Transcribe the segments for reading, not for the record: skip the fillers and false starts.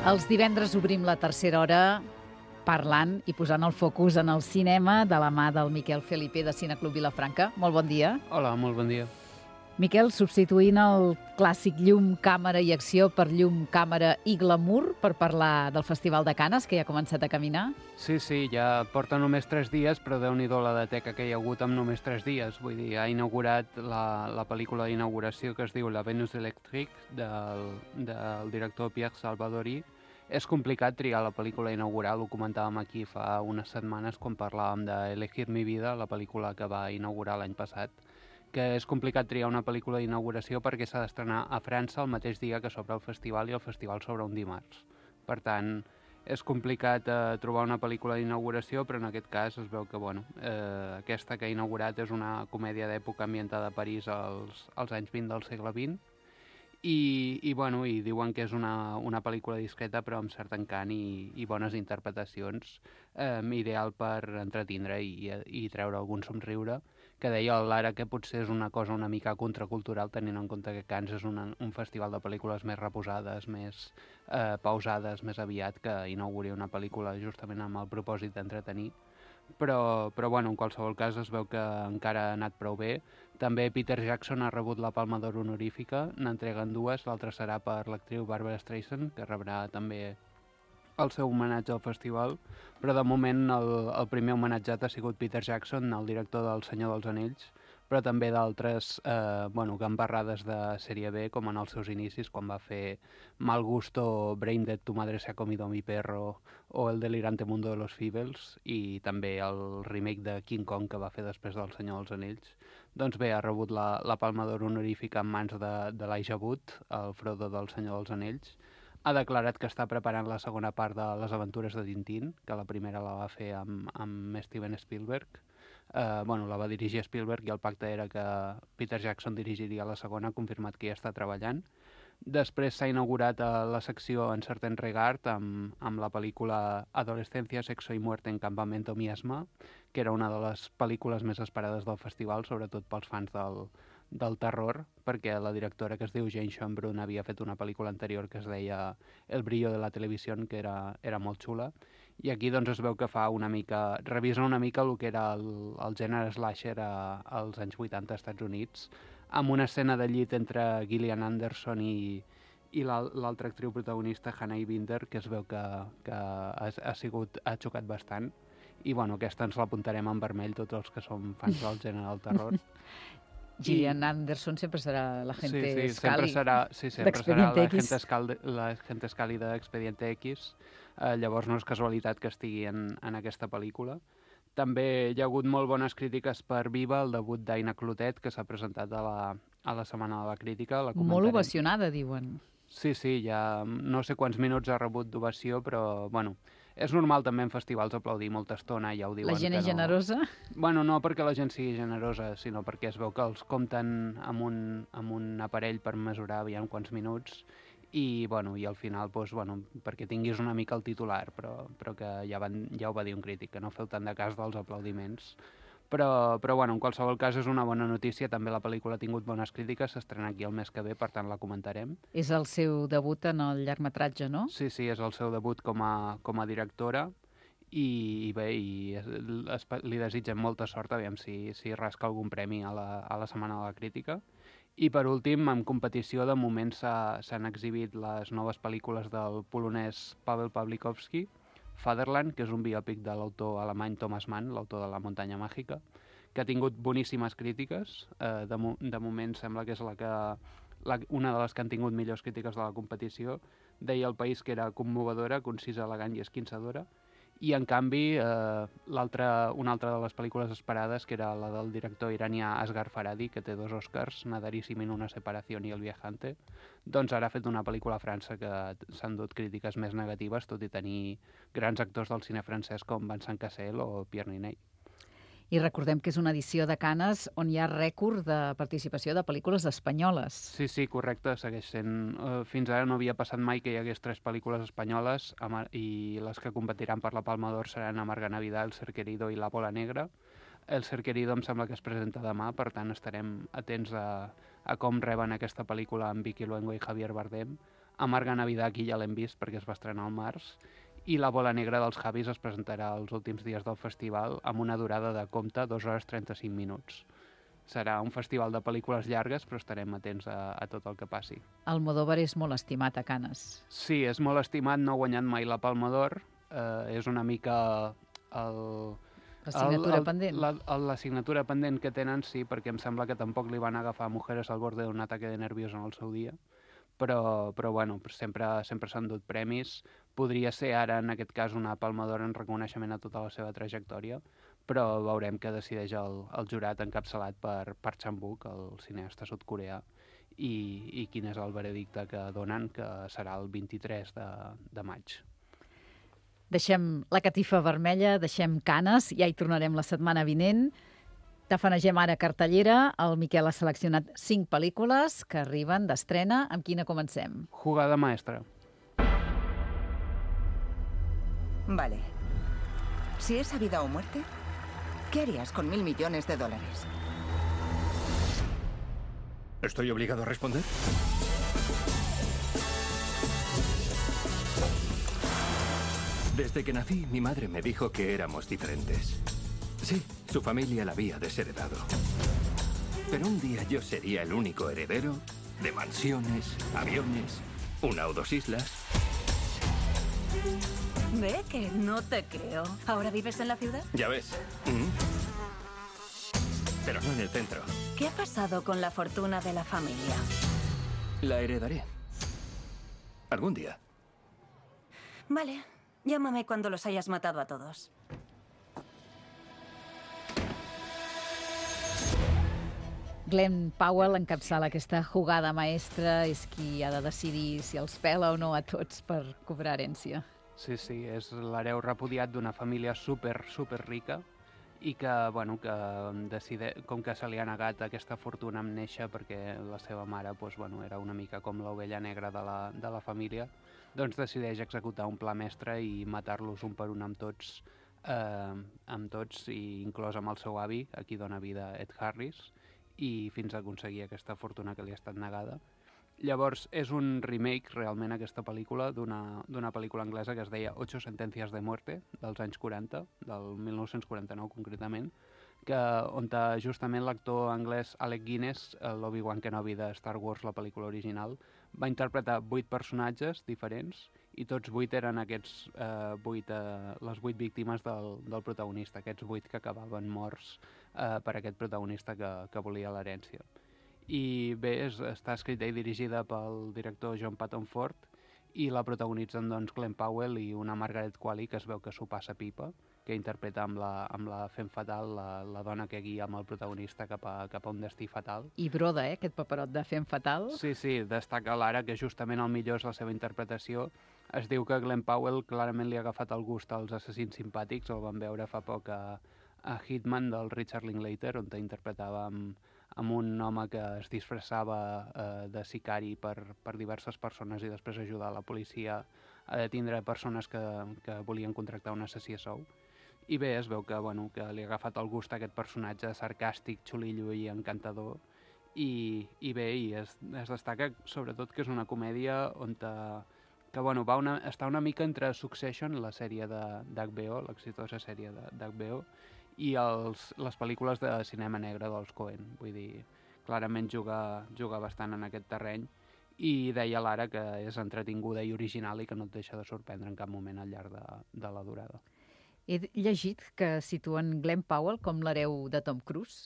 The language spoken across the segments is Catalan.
Els divendres obrim la tercera hora parlant i posant el focus en el cinema de la mà del Miquel Felipe de Cineclub Vilafranca. Molt bon dia. Hola, molt bon dia. Miquel, substituint el clàssic llum, càmera i acció per llum, càmera i glamour per parlar del Festival de Canes, que ja ha començat a caminar. Sí, ja porta només 3 dies, però Déu-n'hi-do la de teca que hi ha hagut amb només 3 dies. Vull dir, ha inaugurat la pel·lícula d'inauguració que es diu La Venus Electric, del director Pierre Salvadori. És complicat triar la pel·lícula inaugural, ho comentàvem aquí fa unes setmanes quan parlàvem d'Elegir mi vida, la pel·lícula que va inaugurar l'any passat, que és complicat triar una pel·lícula d'inauguració perquè s'ha d'estrenar a França el mateix dia que s'obre el festival i el festival s'obre un dimarts. Per tant, és complicat trobar una pel·lícula d'inauguració, però en aquest cas es veu que aquesta que ha inaugurat és una comèdia d'època ambientada a París als anys 20 del segle XX i diuen que és una pel·lícula discreta però amb cert encant i bones interpretacions, ideal per entretindre i treure algun somriure, que deia l'Ara que potser és una cosa una mica contracultural tenint en compte que Cannes és un festival de pel·lícules més reposades, més pausades, més aviat que inauguri una pel·lícula justament amb el propòsit d'entretenir. Però en qualsevol cas es veu que encara ha anat prou bé. També Peter Jackson ha rebut la Palma d'Or honorífica, n'entreguen 2, l'altra serà per l'actriu Barbara Streisand, que rebrà també el seu homenatge al festival, però de moment el primer homenatjat ha sigut Peter Jackson, el director del Senyor dels Anells, però també d'altres gambarrades de sèrie B, com en els seus inicis, quan va fer Mal Gusto, Brain Dead, Tu madre se ha comido mi perro, o El delirante mundo de los Feebles, i també el remake de King Kong que va fer després del Senyor dels Anells. Doncs bé, ha rebut la Palma d'Or honorífica en mans de l'Elijah Wood, el Frodo del Senyor dels Anells. Ha declarat que està preparant la segona part de Les aventures de Tintín, que la primera la va fer amb Steven Spielberg. La va dirigir Spielberg i el pacte era que Peter Jackson dirigiria la segona, confirmat que hi està treballant. Després s'ha inaugurat la secció En certain regard amb la pel·lícula Adolescencia, sexo y muerte en campamento miasma, que era una de les pel·lícules més esperades del festival, sobretot pels fans del terror, perquè la directora, que es diu Jane Schönbrunn, havia fet una pel·lícula anterior que es deia El brillo de la televisió, que era molt xula, i aquí doncs es veu que revisa una mica el que era el gènere slasher als anys 80 als Estats Units, amb una escena de llit entre Gillian Anderson i l'altra actriu protagonista, Hannah Binder, que es veu que ha xocat bastant, i aquesta ens l'apuntarem en vermell tots els que som fans del gènere del terror. Gillian Anderson sempre serà la gente Scully la gente Scully d'Expediente X. Llavors no és casualitat que estigui en aquesta pel·lícula. També hi ha hagut molt bones crítiques per Viva, el debut d'Aina Clotet, que s'ha presentat a la Setmana de la Crítica. Molt ovacionada, diuen. Sí, ja no sé quants minuts ha rebut d'ovació, però és normal també en festivals aplaudir molta estona, ja ho diuen. La gent és generosa? No perquè la gent sigui generosa, sinó perquè es veu que els compten amb un aparell per mesurar aviam quants minuts i al final perquè tinguis una mica el titular, però que ja ho va dir un crític, que no feu tant de cas dels aplaudiments. Però en qualsevol cas és una bona notícia. També la pel·lícula ha tingut bones crítiques, s'estrena aquí el mes que ve, per tant la comentarem. És el seu debut en el llargmetratge, no? Sí, és el seu debut com a directora i li desitgem molta sort, aviam si rasca algun premi a la Setmana de la Crítica. I per últim, en competició, de moment s'han exhibit les noves pel·lícules del polonès Paweł Pawlikowski, Fatherland, que és un biòpic de l'autor alemany Thomas Mann, l'autor de La muntanya màgica, que ha tingut boníssimes crítiques. De moment sembla que és una de les que han tingut millors crítiques de la competició. Deia El País que era commovedora, concisa, elegant i esquinçadora. I, en canvi, una altra de les pel·lícules esperades, que era la del director iranià Asghar Farhadi, que té 2 Oscars, Nadaríssim en una separación i El viajante, doncs ara ha fet una pel·lícula a França que s'han dut crítiques més negatives, tot i tenir grans actors del cine francès com Vincent Cassel o Pierre Niney. I recordem que és una edició de Canes on hi ha rècord de participació de pel·lícules espanyoles. Sí, correcte, segueix sent. Fins ara no havia passat mai que hi hagués 3 pel·lícules espanyoles i les que competiran per la Palma d'Or seran Amarga Navidad, El ser querido i La bola negra. El ser querido em sembla que es presenta demà, per tant estarem atents a com reben aquesta pel·lícula amb Vicky Luengo i Javier Bardem, Amarga Navidad aquí ja l'hem vist perquè es va estrenar al març, i La bola negra dels Javis es presentarà els últims dies del festival amb una durada de compte 2 hores 35 minuts. Serà un festival de pel·lícules llargues, però estarem atents a tot el que passi. Almodóvar és molt estimat a Canes. Sí, és molt estimat, no ha guanyat mai la Palma d'Or, és una mica L'assignatura pendent. L'assignatura pendent que tenen, sí, perquè em sembla que tampoc li van agafar Mujeres al borde d'un ataque de nervios en el seu dia, però bueno, sempre s'han dut premis. Podria ser ara, en aquest cas, una Palma d'Or en reconeixement a tota la seva trajectòria, però veurem què decideix el jurat encapçalat per Park Chan-wook, el cineasta sud-coreà, i quin és el veredicte que donen, que serà el 23 de maig. Deixem la catifa vermella, deixem Canes, ja hi tornarem la setmana vinent. Tafanegem ara cartellera. El Miquel ha seleccionat 5 pel·lícules que arriben d'estrena. Amb quina comencem? Jugada maestra. Vale. Si es a vida o muerte, ¿qué harías con $1.000 millones? ¿Estoy obligado a responder? Desde que nací, mi madre me dijo que éramos diferentes. Sí, su familia la había desheredado. Pero un día yo sería el único heredero de mansiones, aviones, una o 2 islas. Ve que no te creo. ¿Ahora vives en la ciudad? Ya ves. Pero no en el centro. ¿Qué ha pasado con la fortuna de la familia? La heredaré. Algún día. Vale, llámame cuando los hayas matado a todos. Glenn Powell encapçala aquesta jugada maestra, és qui ha de decidir si els pela o no a tots per cobrar herència. Sí, és l'hereu repudiat d'una família super rica i que, bueno, com que se li ha negat aquesta fortuna amb néixer perquè la seva mare era una mica com l'ovella negra de la família, doncs decideix executar un pla mestre i matar-los un per un amb tots, i inclòs amb el seu avi, a qui dona vida Ed Harris, i fins a aconseguir aquesta fortuna que li ha estat negada. Llavors, és un remake, realment, aquesta pel·lícula, d'una pel·lícula anglesa que es deia 8 sentencias de muerte, dels anys 40, del 1949 concretament, on justament l'actor anglès Alec Guinness, l'Obi-Wan Kenobi de Star Wars, la pel·lícula original, va interpretar 8 personatges diferents i tots 8 eren les 8 víctimes del protagonista, aquests 8 que acabaven morts per aquest protagonista que volia l'herència. I bé, està escrita i dirigida pel director John Patton Ford i la protagonitzen Glenn Powell i una Margaret Qualley que es veu que s'ho passa pipa, que interpreta amb la femme fatal, la dona que guia amb el protagonista cap a un destí fatal. I broda, aquest paperot de femme fatal. Sí, destaca l'ara que justament el millor és la seva interpretació. Es diu que Glenn Powell clarament li ha agafat el gust als assassins simpàtics, el vam veure fa poc a Hitman del Richard Linklater, on interpretava amb un home que es disfressava de sicari per diverses persones i després ajudar la policia a detindre persones que volien contractar un assassí a sou. I bé, es veu que li ha agafat el gust a aquest personatge sarcàstic, xulillo i encantador. I bé, es destaca sobretot que és una comèdia on està una mica entre Succession, la sèrie d'HBO, l'exitosa sèrie d'HBO, i les pel·lícules de cinema negre dels Coen. Vull dir, clarament juga bastant en aquest terreny i deia l'Ara que és entretinguda i original i que no et deixa de sorprendre en cap moment al llarg de la durada. He llegit que situen Glenn Powell com l'hereu de Tom Cruise.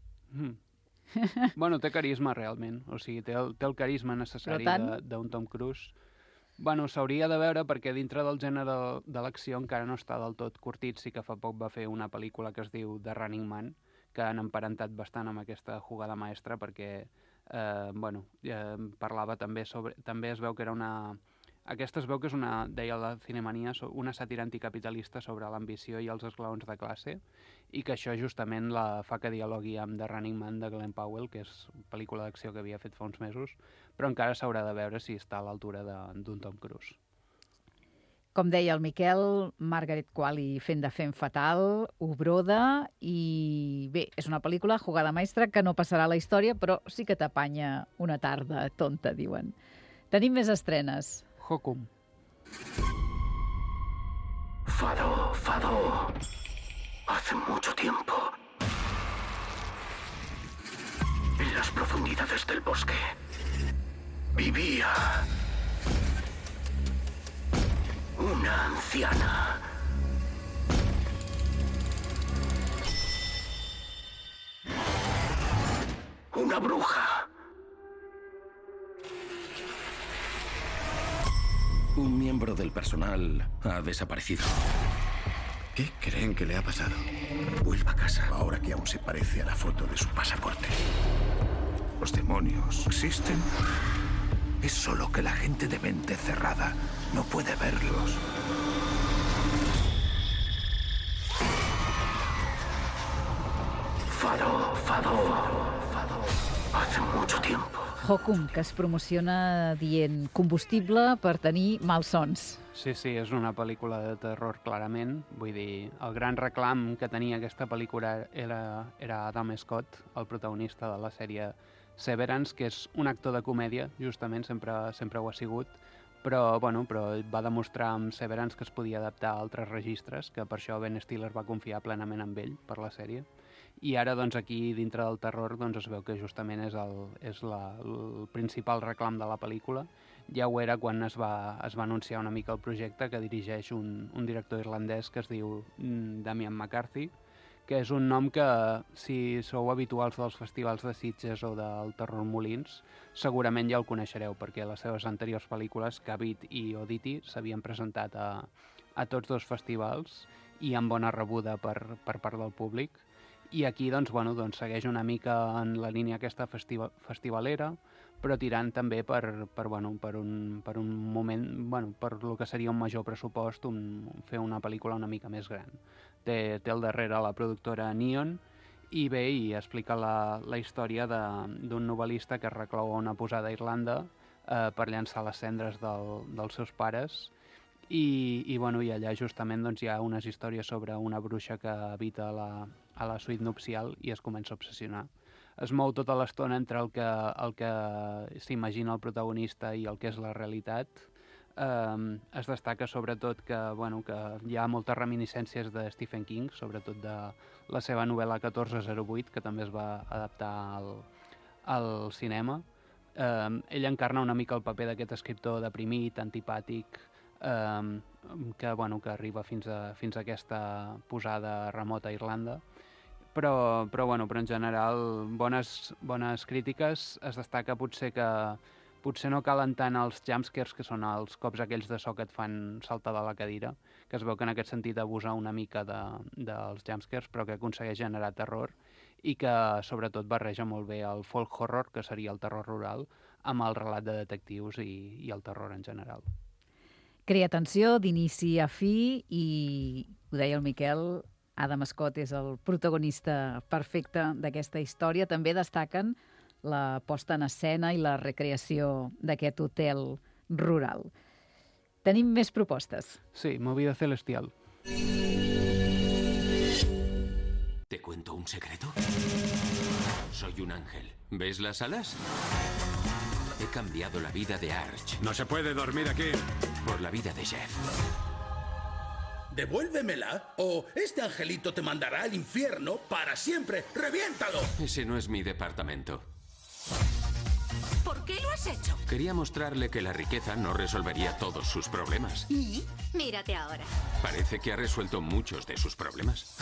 Bueno, té carisma realment, o sigui, té el carisma necessari d'un Tom Cruise. Bueno, s'hauria de veure perquè dintre del gènere de l'acció encara no està del tot curtit. Sí que fa poc va fer una pel·lícula que es diu The Running Man, que han emparentat bastant amb aquesta jugada maestra perquè, parlava també es veu que era aquesta es veu que és deia la Cinemania, una sàtira anticapitalista sobre l'ambició i els esglaons de classe, i que això justament la fa que dialogui amb The Running Man de Glenn Powell, que és una pel·lícula d'acció que havia fet fa uns mesos, però encara s'haurà de veure si està a l'altura d'un Tom Cruise. Com deia el Miquel, Margaret Qualley fent de femme fatal, ho broda, i bé, és una pel·lícula, jugada maestra, que no passarà a la història, però sí que t'apanya una tarda tonta, diuen. Tenim més estrenes. Hokum. Fado. Hace mucho tiempo. En las profundidades del bosque vivía una anciana. Una bruja. Un miembro del personal ha desaparecido. ¿Qué creen que le ha pasado? Vuelva a casa, ahora que aún se parece a la foto de su pasaporte. ¿Los demonios existen? Es solo que la gente de mente cerrada no puede verlos. Fado. Hace mucho tiempo. Hokum, que es promociona dient combustible per tenir malsons. Sí, és una pel·lícula de terror, clarament. Vull dir, el gran reclam que tenia aquesta pel·lícula era Adam Scott, el protagonista de la sèrie Severance, que és un actor de comèdia, justament, sempre ho ha sigut, però va demostrar amb Severance que es podia adaptar a altres registres, que per això Ben Stiller va confiar plenament en ell per la sèrie. I ara, doncs, aquí, dintre del terror, doncs, es veu que justament és el principal reclam de la pel·lícula. Ja ho era quan es va anunciar una mica el projecte, que dirigeix un director irlandès que es diu Damian McCarthy, que és un nom que, si sou habituals dels festivals de Sitges o del Terror Molins, segurament ja el coneixereu, perquè les seves anteriors pel·lícules, Cavit i Oddity, s'havien presentat a tots dos festivals i amb bona rebuda per part del públic. I aquí doncs, segueix una mica en la línia aquesta festivalera, però tirant també per un moment, per el que seria un major pressupost, fer una pel·lícula una mica més gran. Té al darrere la productora Neon i explica la història d'un novel·lista que es reclou a una posada a Irlanda per llançar les cendres dels seus pares. I allà justament hi ha unes històries sobre una bruixa que habita a la suite nupcial i es comença a obsessionar. Es mou tota l'estona entre el que s'imagina el protagonista i el que és la realitat. Es destaca sobretot que hi ha moltes reminiscències de Stephen King, sobretot de la seva novel·la 1408, que també es va adaptar al cinema. Ell encarna una mica el paper d'aquest escriptor deprimit, antipàtic, que arriba fins a aquesta posada remota a Irlanda. Però en general, bones crítiques. Es destaca potser no calen tant els jumpscares, que són els cops aquells de so que et fan saltar de la cadira, que es veu que en aquest sentit abusa una mica dels jumpscares, però que aconsegueix generar terror i que sobretot barreja molt bé el folk horror, que seria el terror rural, amb el relat de detectius i el terror en general. Crea tensió d'inici a fi i, ho deia el Miquel, Adam Scott és el protagonista perfecte d'aquesta història. També destaquen la posta en escena i la recreació d'aquest hotel rural. Tenim més propostes. Sí, Movida Celestial. ¿Te cuento un secreto? Soy un ángel. ¿Ves las alas? He cambiado la vida de Arch. No se puede dormir aquí. Por la vida de Jeff. Devuélvemela o este angelito te mandará al infierno para siempre. ¡Reviéntalo! Ese no es mi departamento. ¿Por qué lo has hecho? Quería mostrarle que la riqueza no resolvería todos sus problemas. ¿Y? Mírate ahora. Parece que ha resuelto muchos de sus problemas.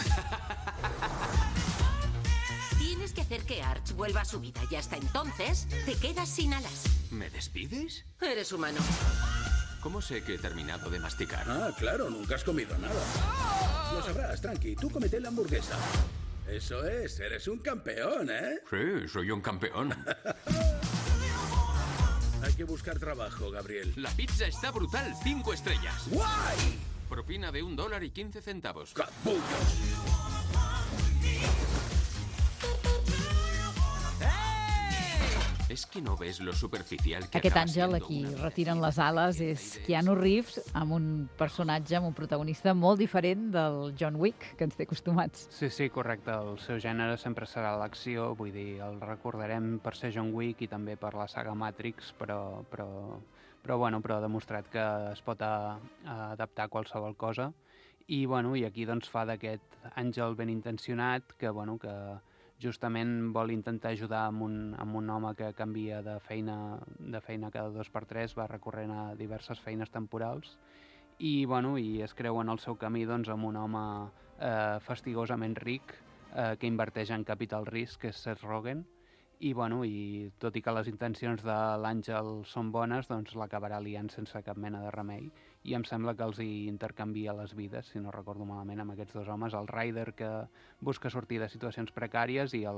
Tienes que hacer que Arch vuelva a su vida y hasta entonces te quedas sin alas. ¿Me despides? Eres humano. ¿Cómo sé que he terminado de masticar? Ah, claro, nunca has comido nada. Lo sabrás, tranqui. Tú comete la hamburguesa. Eso es, eres un campeón, ¿eh? Sí, soy un campeón. Hay que buscar trabajo, Gabriel. La pizza está brutal, 5 estrellas. ¡Guay! Propina de $1.15. ¡Capullos! Es que no ves lo superficial que Aquest acaba àngel, siendo a qui una retiren verdadera les ales, de és idees. Keanu Reeves, amb un personatge, amb un protagonista molt diferent del John Wick, que ens té acostumats. Sí, correcte. El seu gènere sempre serà l'acció, vull dir, el recordarem per ser John Wick i també per la saga Matrix, però ha demostrat que es pot adaptar a qualsevol cosa. I aquí doncs fa d'aquest àngel ben intencionat que justament vol intentar ajudar amb un home que canvia de feina cada 2 per 3, va recorrent a diverses feines temporals i es creu en el seu camí doncs, amb un home fastigosament ric que inverteix en capital risc, que és Seth Rogen, i tot i que les intencions de l'àngel són bones, doncs l'acabarà liant sense cap mena de remei, i em sembla que els hi intercanvia les vides, si no recordo malament, amb aquests 2 homes, el Ryder que busca sortir de situacions precàries i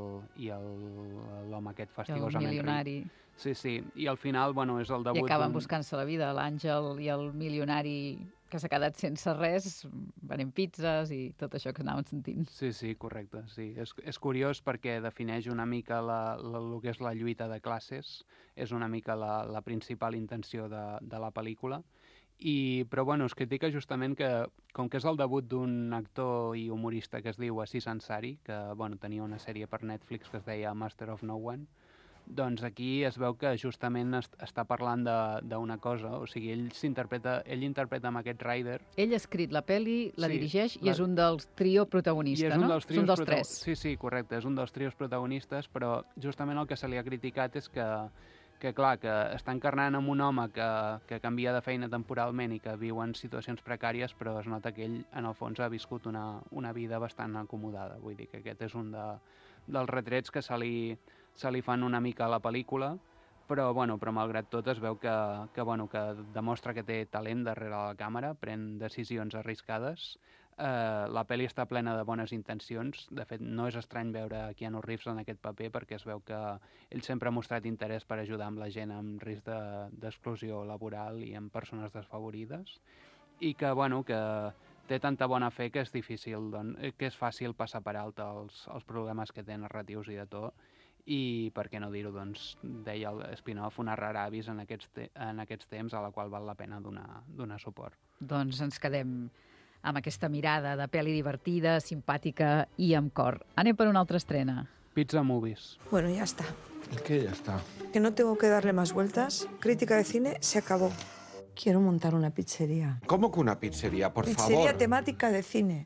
l'home aquest fastigosament El milionari. ric. Sí, i al final és el I debut acaben buscant-se la vida, l'àngel i el milionari que s'ha quedat sense res, venent pizzas i tot això que anàvem sentint. Sí, correcte. Sí. És curiós perquè defineix una mica el que és la lluita de classes, és una mica la principal intenció de la pel·lícula, però es critica justament que, com que és el debut d'un actor i humorista que es diu Aziz Ansari, que tenia una sèrie per Netflix que es deia Master of No One, doncs aquí es veu que justament està parlant d'una cosa, o sigui, ell interpreta amb aquest Ryder. Ell ha escrit la pel·li, la Sí, dirigeix i és un dels trio protagonistes, no? Són dels 3. Sí, correcte, és un dels trios protagonistes, però justament el que se li ha criticat és que clar, que està encarnant amb un home que canvia de feina temporalment i que viu en situacions precàries, però es nota que ell, en el fons, ha viscut una vida bastant acomodada. Vull dir que aquest és un dels retrets que se li fan una mica a la pel·lícula, però malgrat tot es veu que demostra que té talent darrere la càmera, pren decisions arriscades. La pel·li està plena de bones intencions. De fet, no és estrany veure Keanu Reeves en aquest paper perquè es veu que ell sempre ha mostrat interès per ajudar amb la gent amb risc d'exclusió laboral i amb persones desfavorides, i que té tanta bona fe que és difícil, que és fàcil passar per alt els problemes que té narratius i de to, i per què no dir-ho, deia el spin-off, una rara avis en aquests temps a la qual val la pena donar suport. Doncs ens quedem amb aquesta mirada de pel·li divertida, simpàtica i amb cor. Anem per una altra estrena. Pizza Movies. Bueno, ya está. ¿El qué ya está? Que no tengo que darle más vueltas. Crítica de cine se acabó. Quiero montar una pizzería. ¿Cómo que una pizzería? Por favor. Pizzería temática de cine.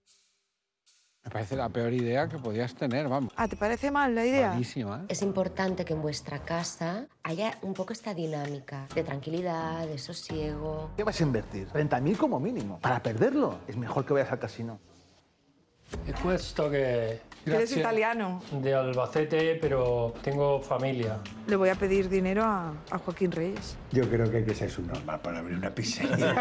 Me parece la peor idea que podías tener, vamos. Ah, ¿te parece mal la idea? Buenísima. Es importante que en vuestra casa haya un poco esta dinámica de tranquilidad, de sosiego. ¿Qué vas a invertir? 30.000 como mínimo. Para perderlo, es mejor que vayas al casino. E questo che... Eres italiano. De Albacete, pero tengo familia. Le voy a pedir dinero a Joaquín Reyes. Yo creo que hay que ser subnormal para abrir una pizzería.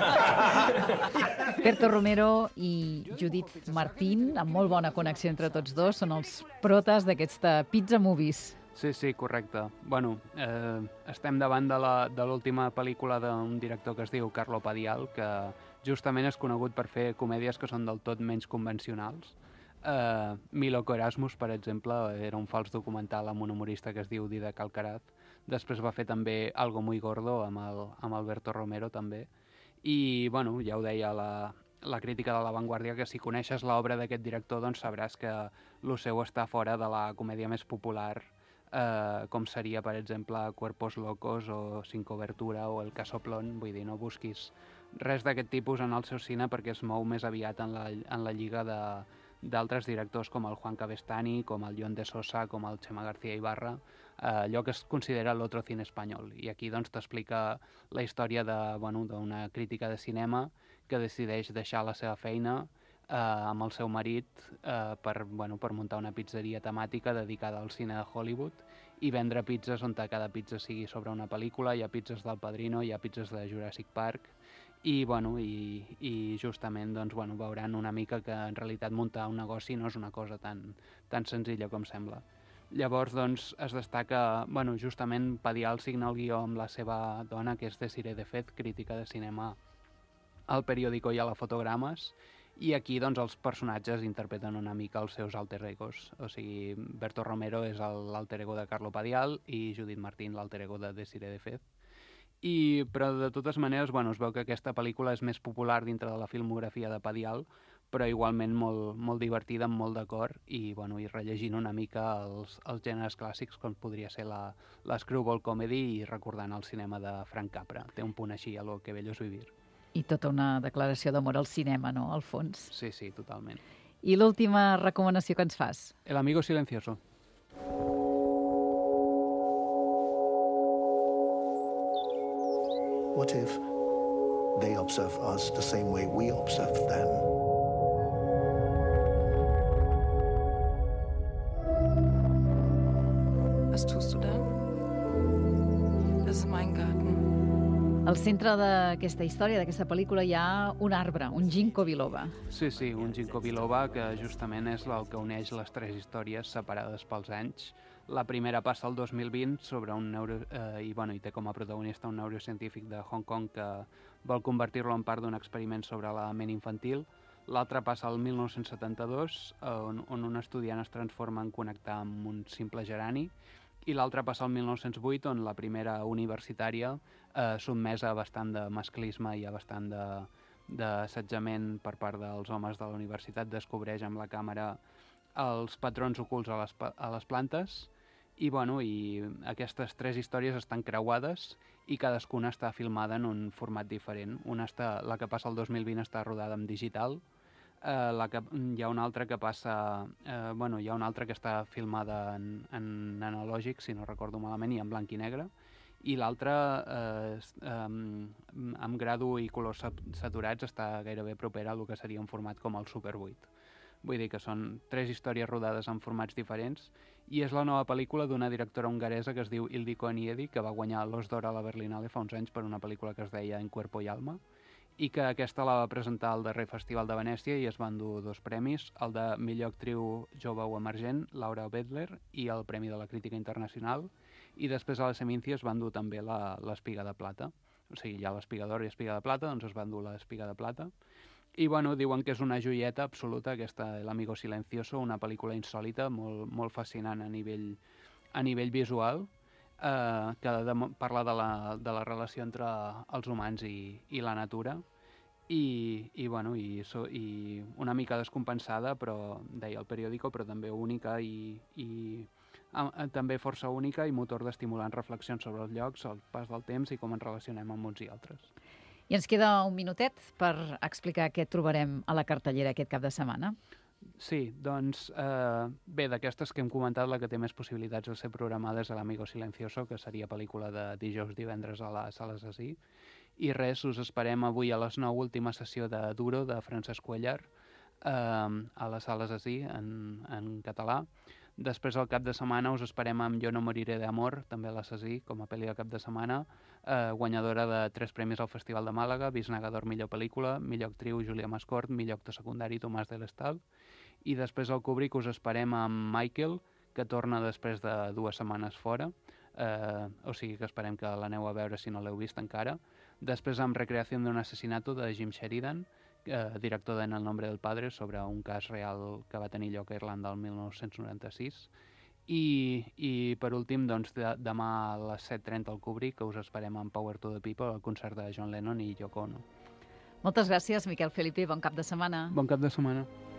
Berto Romero i Judith Martín, amb molt bona connexió entre tots dos, són els protes d'aquesta Pizza Movies. Sí, correcte. Estem davant de l'última pel·lícula d'un director que es diu Carlo Padial, que justament és conegut per fer comèdies que són del tot menys convencionals. Miloko Erasmus, per exemple, era un fals documental amb un humorista que es diu Didac Alcaraz. Després va fer també Algo muy gordo amb Alberto Romero, també. I, ja ho deia la crítica de La Vanguardia, que si coneixes l'obra d'aquest director, doncs sabràs que el seu està fora de la comèdia més popular, com seria, per exemple, Cuerpos Locos o Sin Cobertura o El Casoplón. Vull dir, no busquis res d'aquest tipus en el seu cine perquè es mou més aviat en la lliga d'altres directors com el Juan Cabestany, com el John de Sosa, com el Chema García Ibarra, allò que es considera l'otro cine espanyol. I aquí doncs t'explica la història d'una crítica de cinema que decideix deixar la seva feina amb el seu marit per muntar una pizzeria temàtica dedicada al cine de Hollywood i vendre pizzas on cada pizza sigui sobre una pel·lícula. Hi ha pizzas del Padrino, hi ha pizzas de Jurassic Park i justament veuran una mica que en realitat muntar un negoci no és una cosa tan senzilla com sembla. Llavors es destaca, justament Padial signa el guió amb la seva dona, que és Desiree Defet, crítica de cinema al Periódico i a la Fotogrames, I aquí doncs, els personatges interpreten una mica els seus alter egos. O sigui, Berto Romero és l'alter ego de Carlo Padial i Judith Martín l'alter ego de Desiree Defez. Però de totes maneres, es veu que aquesta pel·lícula és més popular dintre de la filmografia de Padial, però igualment molt divertida, amb molt de cor, i rellegint una mica els gèneres clàssics, com podria ser la screwball comedy i recordant el cinema de Frank Capra. Té un punt així a lo que bello és vivir. I tota una declaració d'amor al cinema, no?, al fons. Sí, totalment. I l'última recomanació que ens fas? El amigo silencioso. What if they observe us the same way we observe them? Was tust du da? Das ist mein Garten. Al centre d'aquesta història, d'aquesta pel·lícula, hi ha un arbre, un ginkgo biloba. Sí, un ginkgo biloba que justament és el que uneix les tres històries separades pels anys. La primera passa el 2020 sobre i té com a protagonista un neurocientífic de Hong Kong que vol convertir-lo en part d'un experiment sobre la ment infantil. L'altra passa al 1972, on un estudiant es transforma en connectar amb un simple gerani. I l'altra passa al 1908, on la primera universitària, sotmesa a bastant de masclisme i a bastant d'assetjament per part dels homes de la universitat, descobreix amb la càmera els patrons ocults a les plantes. I aquestes tres històries estan creuades i cadascuna està filmada en un format diferent. La que passa al 2020 està rodada en digital, hi ha una altra que passa... hi ha una altra que està filmada en analògic, si no recordo malament, i en blanc i negre, i l'altra, amb grado i colors saturats, està gairebé propera al que seria un format com el Super 8. Vull dir que són tres històries rodades en formats diferents, i és la nova pel·lícula d'una directora hongaresa que es diu Ildikó Enyedi, que va guanyar l'Os d'Or a la Berlinale fa uns anys per una pel·lícula que es deia En cuerpo y alma, i que aquesta la va presentar al darrer Festival de Venècia i es van dur 2 premis, el de millor actriu jove o emergent, Laura Bedler, i el Premi de la Crítica Internacional, i després a la Seminci es van dur també l'Espiga de Plata. O sigui, hi ha l'Espiga d'Or i l'Espiga de Plata, doncs es van dur l'Espiga de Plata. I diuen que és una joieta absoluta, aquesta El amigo silencioso, una pel·lícula insòlita, molt fascinant a nivell visual, que parla de la relació entre els humans i la natura, i una mica descompensada, però deia el periòdico, però també única i també força única i motor d'estimulant reflexions sobre els llocs, el pas del temps i com ens relacionem amb uns i altres. I ens queda un minutet per explicar què trobarem a la cartellera aquest cap de setmana. Sí, doncs, bé, d'aquestes que hem comentat, la que té més possibilitats de ser programada és l'Amigo Silencioso, que seria pel·lícula de divendres a la Sala Assassí. I res, us esperem avui a les 9, última sessió de Duro, de Francesc Cuellar, a la Sala Assassí, en català. Després, al cap de setmana, us esperem amb Jo no moriré d'amor, també a l'Assassí, com a pel·li de cap de setmana, guanyadora de 3 premis al Festival de Màlaga, Bisnaga d'Or millor pel·lícula, millor actriu Júlia Mascort, millor actor secundari Tomàs de l'Estal. I després al Kubrick us esperem amb Michael, que torna després de 2 setmanes fora, o sigui que esperem que l'aneu a veure si no l'heu vist encara. Després amb Recreació d'un assassinato de Jim Sheridan, director de En el nombre del padre, sobre un cas real que va tenir lloc a Irlanda el 1996. I per últim, doncs, demà a les 7:30 al Kubrick, que us esperem amb Power to the People, el concert de John Lennon i Yoko Ono. Moltes gràcies, Miquel Felipe. Bon cap de setmana. Bon cap de setmana.